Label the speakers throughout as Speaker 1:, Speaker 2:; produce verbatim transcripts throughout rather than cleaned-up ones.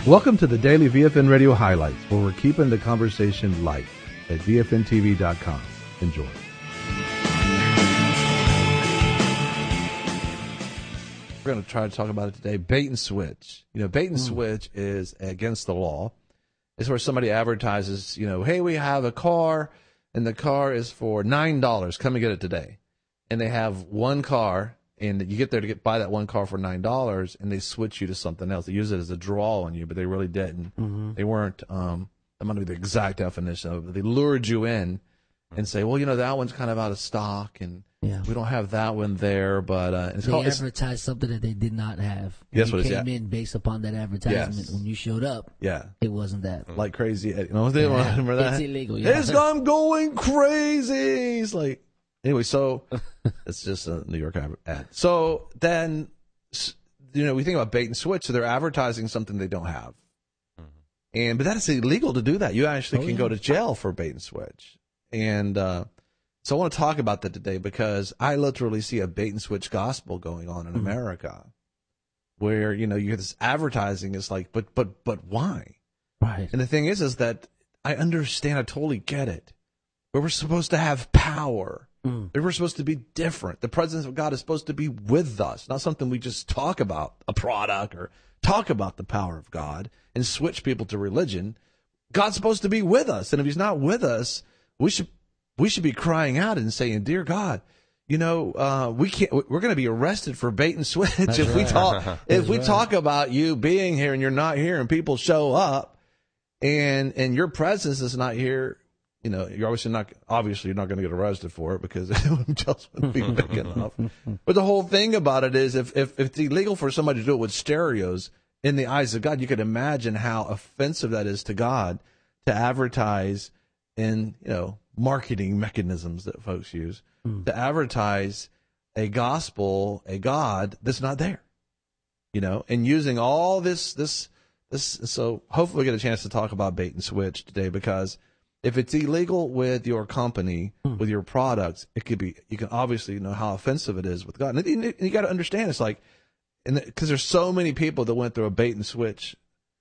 Speaker 1: Welcome to the Daily V F N Radio Highlights, where we're keeping the conversation light at V F N T V dot com. Enjoy.
Speaker 2: We're going to try to talk about it today. Bait and switch. You know, bait and mm. switch is against the law. It's where somebody advertises, you know, hey, we have a car, and the car is for nine dollars. Come and get it today. And they have one car, and you get there to get buy that one car for nine dollars, and they switch you to something else. They use it as a draw on you, but they really didn't. Mm-hmm. They weren't, um, that might be the exact definition of it. They lured you in and say, well, you know, that one's kind of out of stock, and yeah. we don't have that one there, but uh, it's
Speaker 3: they
Speaker 2: called,
Speaker 3: advertised it's, something that they did not have.
Speaker 2: Yes,
Speaker 3: you
Speaker 2: what
Speaker 3: came
Speaker 2: is, yeah.
Speaker 3: in based upon that advertisement.
Speaker 2: Yes.
Speaker 3: When you showed up, yeah, it wasn't that.
Speaker 2: Like crazy. You know, they yeah. remember that?
Speaker 3: It's illegal. Yeah.
Speaker 2: It's, I'm going crazy. It's like, anyway, so it's just a New York ad. So then, you know, we think about bait and switch. So they're advertising something they don't have. And but that is illegal to do that. You actually oh, can yeah. go to jail for bait and switch. And uh, so I want to talk about that today because I literally see a bait and switch gospel going on in mm-hmm. America, where you know you have this advertising is like, but but but why?
Speaker 3: Right.
Speaker 2: And the thing is, is that I understand. I totally get it. But we're supposed to have power. Mm. We're supposed to be different. The presence of God is supposed to be with us, not something we just talk about a product or talk about the power of God and switch people to religion. God's supposed to be with us, and if He's not with us, we should we should be crying out and saying, "Dear God, you know, uh, we can't. We're going to be arrested for bait and switch That's if right. we talk if That's we right. talk about you being here and you're not here, and people show up, and and your presence is not here." You know, you're obviously not obviously you're not going to get arrested for it because it just wouldn't be big enough. But the whole thing about it is, if, if if it's illegal for somebody to do it with stereos in the eyes of God, you could imagine how offensive that is to God to advertise in, you know, marketing mechanisms that folks use mm. to advertise a gospel, a God that's not there. You know, and using all this this this. So hopefully we get a chance to talk about bait and switch today, because if it's illegal with your company, mm. with your products, it could be, you can obviously know how offensive it is with God. And you, you got to understand, it's like, because there's so many people that went through a bait and switch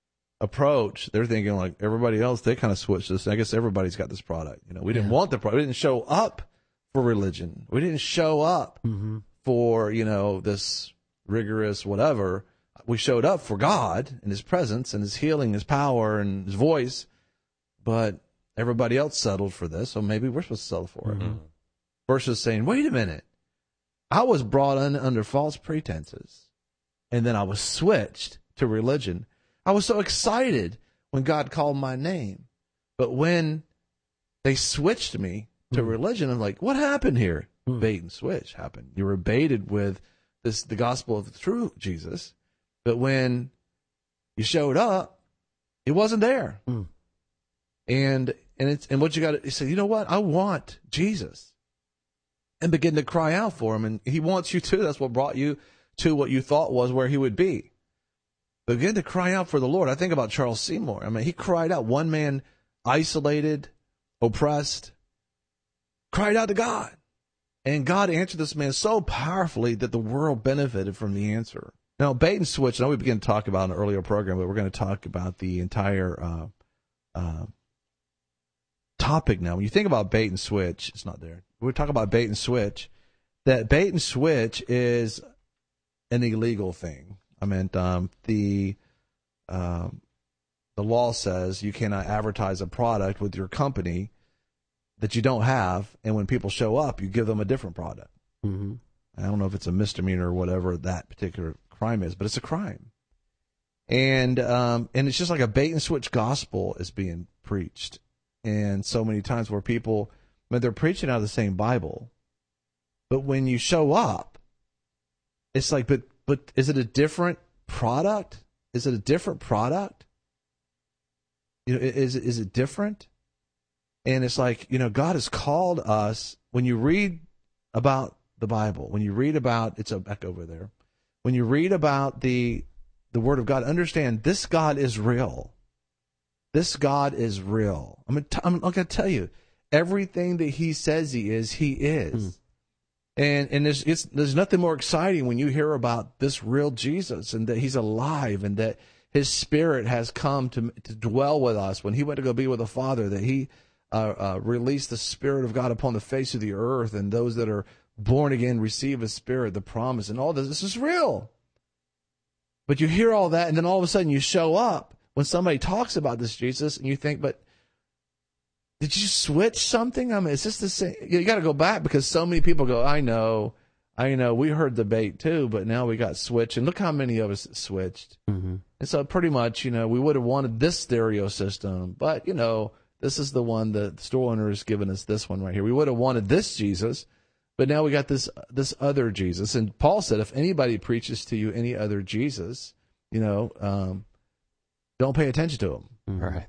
Speaker 2: approach, they're thinking like everybody else, they kind of switched this. I guess everybody's got this product. You know, we didn't yeah. want the product. We didn't show up for religion. We didn't show up mm-hmm. for, you know, this rigorous whatever. We showed up for God and His presence and His healing, His power and His voice. But everybody else settled for this, so maybe we're supposed to settle for it. Mm-hmm. Versus saying, wait a minute, I was brought in under false pretenses, and then I was switched to religion. I was so excited when God called my name. But when they switched me to mm-hmm. religion, I'm like, what happened here? Mm-hmm. Bait and switch happened. You were baited with this the gospel of the true Jesus, but when you showed up, it wasn't there. Mm-hmm. And and it's and what you got to say, you know what? I want Jesus, and begin to cry out for Him, and He wants you too. That's what brought you to what you thought was where He would be. Begin to cry out for the Lord. I think about Charles Seymour. I mean, he cried out. One man, isolated, oppressed, cried out to God, and God answered this man so powerfully that the world benefited from the answer. Now, bait and switch. I know we began to talk about in an earlier program, but we're going to talk about the entire. Uh, uh, topic now. When you think about bait and switch, it's not there. We're talking about bait and switch. That bait and switch is an illegal thing. I mean, um, the um, the law says you cannot advertise a product with your company that you don't have, and when people show up, you give them a different product. Mm-hmm. I don't know if it's a misdemeanor or whatever that particular crime is, but it's a crime. And um, and it's just like a bait and switch gospel is being preached. And so many times where people, I mean, they're preaching out of the same Bible, but when you show up, it's like, but but is it a different product? Is it a different product? You know, is is it different? And it's like, you know, God has called us. When you read about the Bible, when you read about, it's a back over there. When you read about the the Word of God, understand this God is real. This God is real. I'm, t- I'm going to tell you, everything that He says He is, He is. Mm. And and there's it's, there's nothing more exciting when you hear about this real Jesus and that He's alive and that His Spirit has come to to dwell with us. When he went to go be with the Father, that he uh, uh, released the Spirit of God upon the face of the earth, and those that are born again receive His Spirit, the promise, and all this. This is real. But you hear all that, and then all of a sudden you show up when somebody talks about this Jesus, and you think, but did you switch something? I mean, is this the same? You got to go back, because so many people go, I know, I know, we heard the bait too, but now we got switched. And look how many of us switched. Mm-hmm. And so pretty much, you know, we would have wanted this stereo system, but, you know, this is the one that the store owner has given us, this one right here. We would have wanted this Jesus, but now we got this this other Jesus. And Paul said, if anybody preaches to you any other Jesus, you know, um, don't pay attention to him.
Speaker 4: Mm-hmm. Right.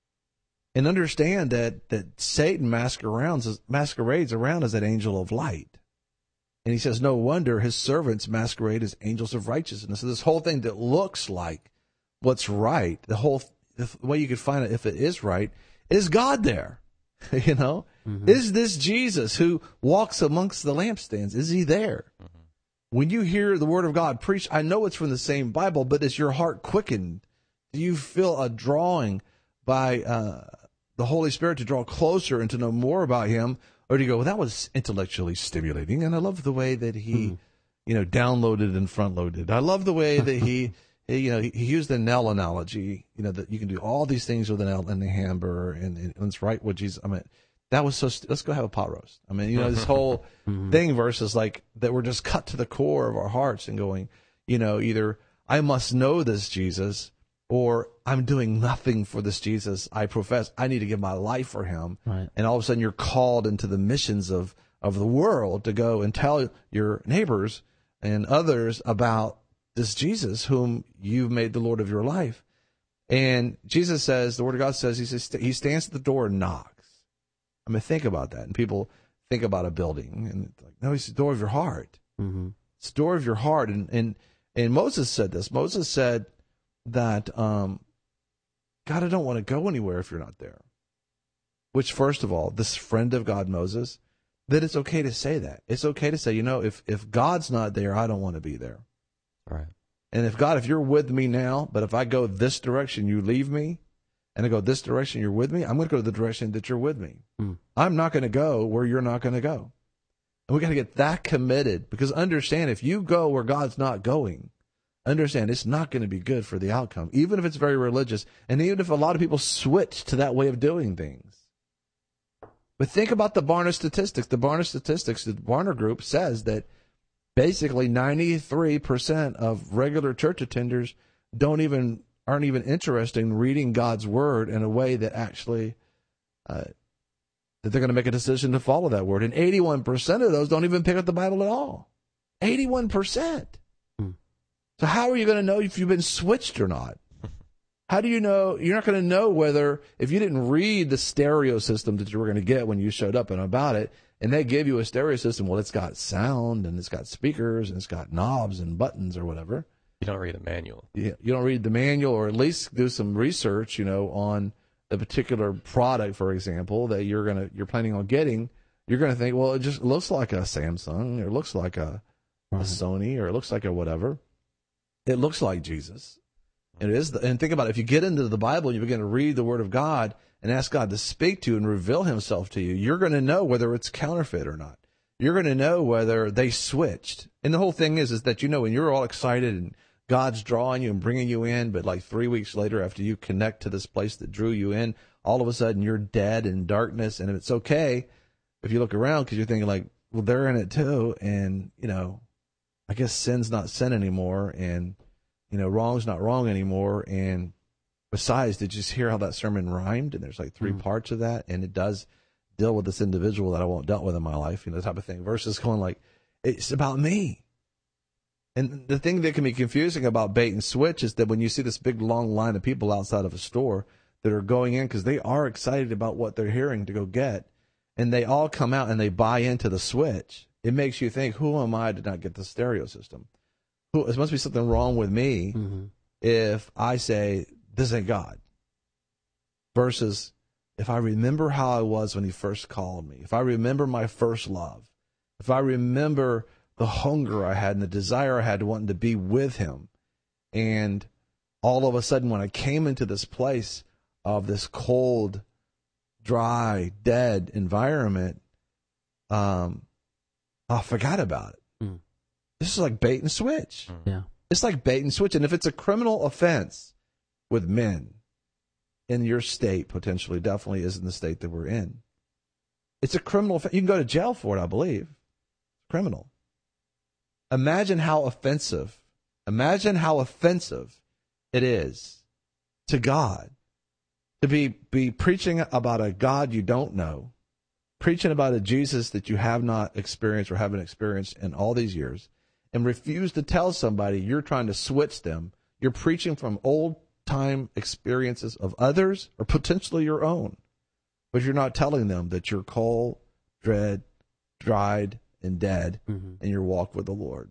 Speaker 2: And understand that, that Satan masquerades, masquerades around as an angel of light. And he says, no wonder his servants masquerade as angels of righteousness. So this whole thing that looks like what's right, the whole the way you could find it if it is right, is God there? You know? Mm-hmm. Is this Jesus who walks amongst the lampstands? Is he there? Mm-hmm. When you hear the word of God preached, I know it's from the same Bible, but is your heart quickened? Do you feel a drawing by uh, the Holy Spirit to draw closer and to know more about him? Or do you go, well, that was intellectually stimulating, and I love the way that he, mm-hmm. you know, downloaded and front-loaded. I love the way that he, he you know, he, he used the nail analogy, you know, that you can do all these things with a nail and the hammer, and, and it's right what Jesus, I mean, that was so, st- let's go have a pot roast. I mean, you know, this whole mm-hmm. thing versus like that we're just cut to the core of our hearts and going, you know, either I must know this Jesus, or I'm doing nothing for this Jesus I profess. I need to give my life for him.
Speaker 3: Right.
Speaker 2: And all of a sudden you're called into the missions of, of the world to go and tell your neighbors and others about this Jesus whom you've made the Lord of your life. And Jesus says, the Word of God says, he says, he stands at the door and knocks. I mean, think about that. And people think about a building, and it's like, no, he's the door of your heart.
Speaker 3: Mm-hmm.
Speaker 2: It's the door of your heart. And, and, and Moses said this. Moses said, that, um, God, I don't want to go anywhere if you're not there. Which, first of all, this friend of God, Moses, that it's okay to say that. It's okay to say, you know, if, if God's not there, I don't want to be there.
Speaker 4: All right.
Speaker 2: And if God, if you're with me now, but if I go this direction, you leave me, and I go this direction, you're with me, I'm going to go the direction that you're with me. Mm. I'm not going to go where you're not going to go. And we got to get that committed, because understand, if you go where God's not going, understand it's not going to be good for the outcome, even if it's very religious, and even if a lot of people switch to that way of doing things. But think about the Barna statistics. The Barna statistics, the Barna group says that basically ninety-three percent of regular church attenders don't even aren't even interested in reading God's word in a way that actually uh, that they're going to make a decision to follow that word. And eighty-one percent of those don't even pick up the Bible at all. eighty-one percent. So how are you going to know if you've been switched or not? How do you know? You're not going to know whether, if you didn't read the stereo system that you were going to get when you showed up and about it, and they give you a stereo system, well, it's got sound, and it's got speakers, and it's got knobs and buttons or whatever.
Speaker 4: You don't read a manual.
Speaker 2: You, you don't read the manual, or at least do some research, you know, on a particular product, for example, that you're going to, you're planning on getting. You're going to think, well, it just looks like a Samsung, or it looks like a, a Sony, or it looks like a whatever. It looks like Jesus. It is, the, and think about it. If you get into the Bible and you begin to read the Word of God and ask God to speak to you and reveal himself to you, you're going to know whether it's counterfeit or not. You're going to know whether they switched. And the whole thing is, is that, you know, when you're all excited and God's drawing you and bringing you in, but like three weeks later after you connect to this place that drew you in, all of a sudden you're dead in darkness. And it's okay if you look around, because you're thinking like, well, they're in it too. And, you know, I guess sin's not sin anymore, and, you know, wrong's not wrong anymore. And besides, did you just hear how that sermon rhymed? And there's like three mm. parts of that, and it does deal with this individual that I won't dealt with in my life, you know, type of thing, versus going like, it's about me. And the thing that can be confusing about bait and switch is that when you see this big long line of people outside of a store that are going in because they are excited about what they're hearing to go get, and they all come out and they buy into the switch, it makes you think, who am I to not get the stereo system? Who, there must be something wrong with me mm-hmm. if I say, this ain't God. Versus, if I remember how I was when he first called me, if I remember my first love, if I remember the hunger I had and the desire I had to want to be with him, and all of a sudden, when I came into this place of this cold, dry, dead environment, um, I forgot about it. Mm. This is like bait and switch.
Speaker 3: Yeah.
Speaker 2: It's like bait and switch. And if it's a criminal offense with men in your state, potentially, definitely is in the state that we're in, it's a criminal offense. You can go to jail for it, I believe. Criminal. Imagine how offensive, imagine how offensive it is to God to be, be preaching about a God you don't know, preaching about a Jesus that you have not experienced or haven't experienced in all these years, and refuse to tell somebody you're trying to switch them. You're preaching from old-time experiences of others or potentially your own, but you're not telling them that you're cold, dread, dried, and dead mm-hmm. in your walk with the Lord.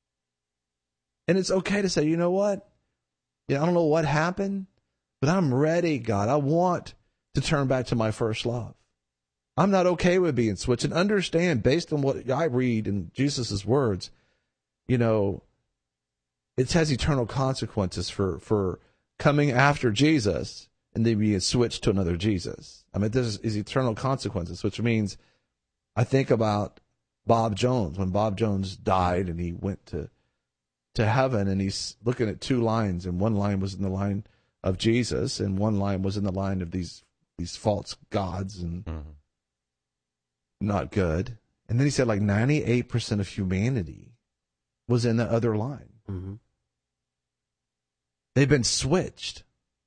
Speaker 2: And it's okay to say, you know what? Yeah, I don't know what happened, but I'm ready, God. I want to turn back to my first love. I'm not okay with being switched. And understand, based on what I read in Jesus' words, you know, it has eternal consequences for, for coming after Jesus and then being switched to another Jesus. I mean, this is eternal consequences, which means I think about Bob Jones, when Bob Jones died and he went to to heaven, and he's looking at two lines, and one line was in the line of Jesus, and one line was in the line of these these false gods and mm-hmm. not good. And then he said like ninety-eight percent of humanity was in the other line. Mm-hmm. They've been switched.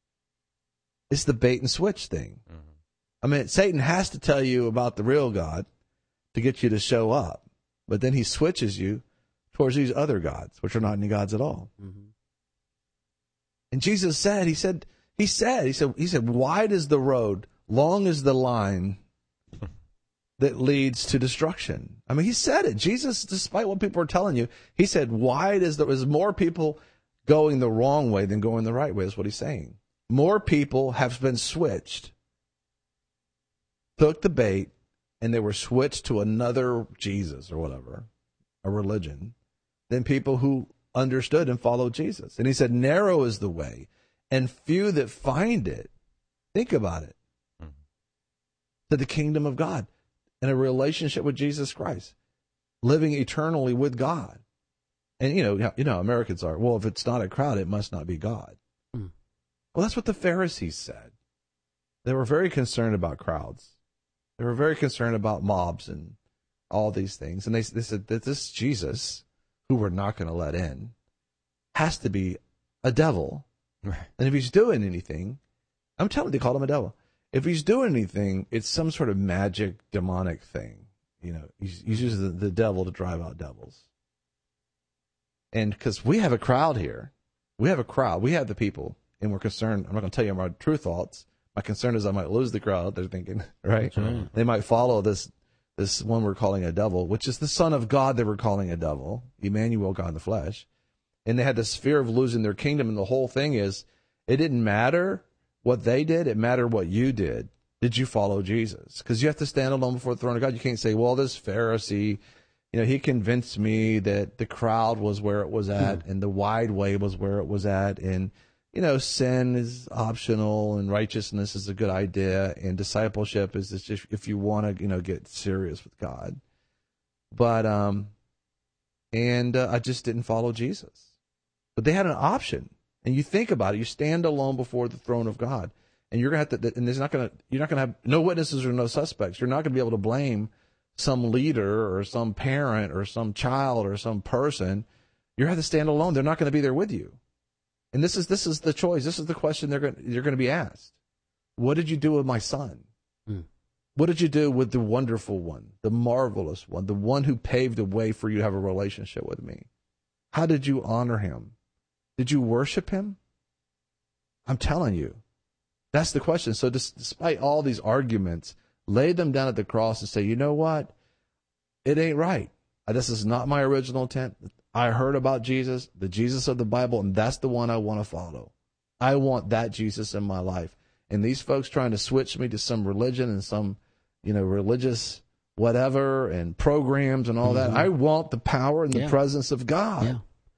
Speaker 2: It's the bait and switch thing. Mm-hmm. I mean, Satan has to tell you about the real God to get you to show up, but then he switches you towards these other gods, which are not any gods at all. Mm-hmm. And Jesus said, he said, he said, he said, he said, wide is the road, long is the line that leads to destruction. I mean, he said it. Jesus, despite what people are telling you, he said, wide is there is more people going the wrong way than going the right way, is what he's saying. More people have been switched, took the bait, and they were switched to another Jesus or whatever, a religion, than people who understood and followed Jesus. And he said, narrow is the way, and few that find it. Think about it. Mm-hmm. To the kingdom of God and a relationship with Jesus Christ, living eternally with God. And you know, you know, Americans are, well, if it's not a crowd, it must not be God. Mm. Well, that's what the Pharisees said. They were very concerned about crowds. They were very concerned about mobs and all these things. And they, they said that this Jesus, who we're not going to let in, has to be a devil. Right. And if he's doing anything, I'm telling you, they called him a devil. If he's doing anything, it's some sort of magic, demonic thing. You know, he's, he's using the, the devil to drive out devils. And because we have a crowd here, we have a crowd, we have the people, and we're concerned. I'm not going to tell you my true thoughts. My concern is I might lose the crowd. They're thinking, right? right? They might follow this this one we're calling a devil, which is the Son of God that we're calling a devil, Emmanuel, God in the flesh. And they had this fear of losing their kingdom. And the whole thing is, it didn't matter what they did. It mattered what you did. Did you follow Jesus? Because you have to stand alone before the throne of God. You can't say, well, this Pharisee, you know, he convinced me that the crowd was where it was at hmm. and the wide way was where it was at. And, you know, sin is optional and righteousness is a good idea. And discipleship is just if you want to, you know, get serious with God. But, um, and uh, I just didn't follow Jesus. But they had an option. And you think about it, you stand alone before the throne of God. And you're going to have to, and there's not going to, you're not going to have no witnesses or no suspects. You're not going to be able to blame some leader or some parent or some child or some person. You're going to have to stand alone. They're not going to be there with you. And this is, this is the choice. This is the question they're going, you're going to be asked. What did you do with my son? Mm. What did you do with the wonderful one, the marvelous one, the one who paved the way for you to have a relationship with me? How did you honor him? Did you worship him? I'm telling you, that's the question. So despite all these arguments, lay them down at the cross and say, you know what? It ain't right. This is not my original intent. I heard about Jesus, the Jesus of the Bible, and that's the one I want to follow. I want that Jesus in my life. And these folks trying to switch me to some religion and some, you know, religious whatever and programs and all mm-hmm. that. I want the power and the yeah. presence of God.
Speaker 3: Yeah. In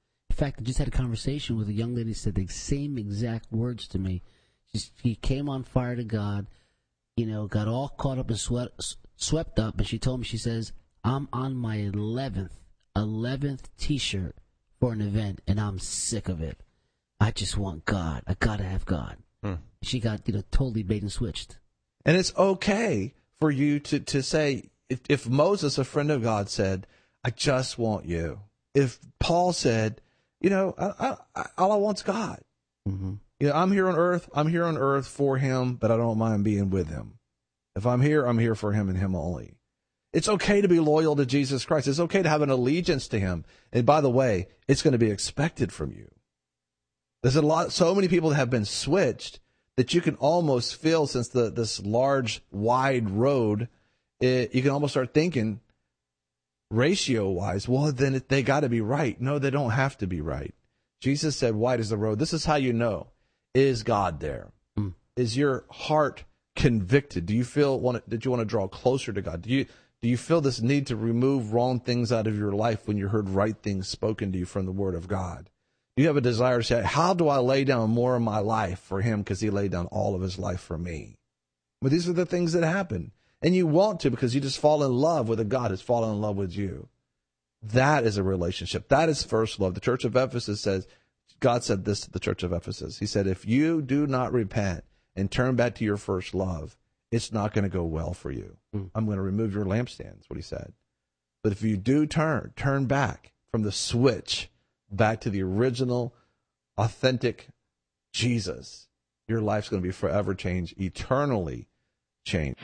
Speaker 3: fact, I just had a conversation with a young lady who said the same exact words to me. She, she came on fire to God, you know, got all caught up and swept, swept up, and she told me, she says, I'm on my eleventh, eleventh T-shirt for an event, and I'm sick of it. I just want God. I got to have God. Hmm. She got, you know, totally bait and switched.
Speaker 2: And it's okay for you to, to say, if, if Moses, a friend of God, said, I just want you. If Paul said, you know, I, I, all I want's God. Mm-hmm. You know, I'm here on earth. I'm here on earth for him, but I don't mind being with him. If I'm here, I'm here for him and him only. It's okay to be loyal to Jesus Christ. It's okay to have an allegiance to him. And by the way, it's going to be expected from you. There's a lot, so many people that have been switched that you can almost feel, since the this large, wide road, it, you can almost start thinking, ratio-wise, well, then it, they got to be right. No, they don't have to be right. Jesus said, wide is the road. This is how you know. Is God there? Mm. Is your heart convicted? Do you feel want that you want to draw closer to God? Do you do you feel this need to remove wrong things out of your life when you heard right things spoken to you from the Word of God? Do you have a desire to say, how do I lay down more of my life for him, because he laid down all of his life for me? But these are the things that happen. And you want to, because you just fall in love with a God who's fallen in love with you. That is a relationship. That is first love. The Church of Ephesus says, God said this to the Church of Ephesus. He said, if you do not repent and turn back to your first love, it's not going to go well for you. Mm. I'm going to remove your lampstands, what he said. But if you do turn, turn back from the switch back to the original, authentic Jesus, your life's going to be forever changed, eternally changed.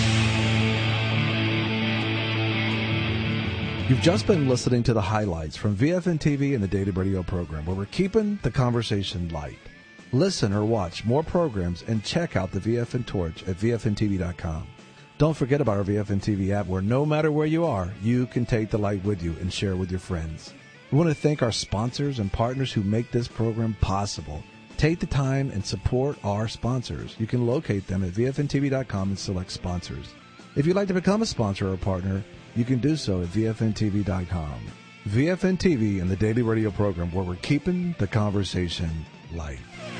Speaker 1: You've just been listening to the highlights from V F N T V and the Daily Radio program, where we're keeping the conversation light. Listen or watch more programs and check out the V F N Torch at V F N T V dot com. Don't forget about our V F N T V app, where no matter where you are, you can take the light with you and share with your friends. We want to thank our sponsors and partners who make this program possible. Take the time and support our sponsors. You can locate them at V F N T V dot com and select sponsors. If you'd like to become a sponsor or partner, you can do so at V F N T V dot com. V F N T V and the Daily Radio program, where we're keeping the conversation light.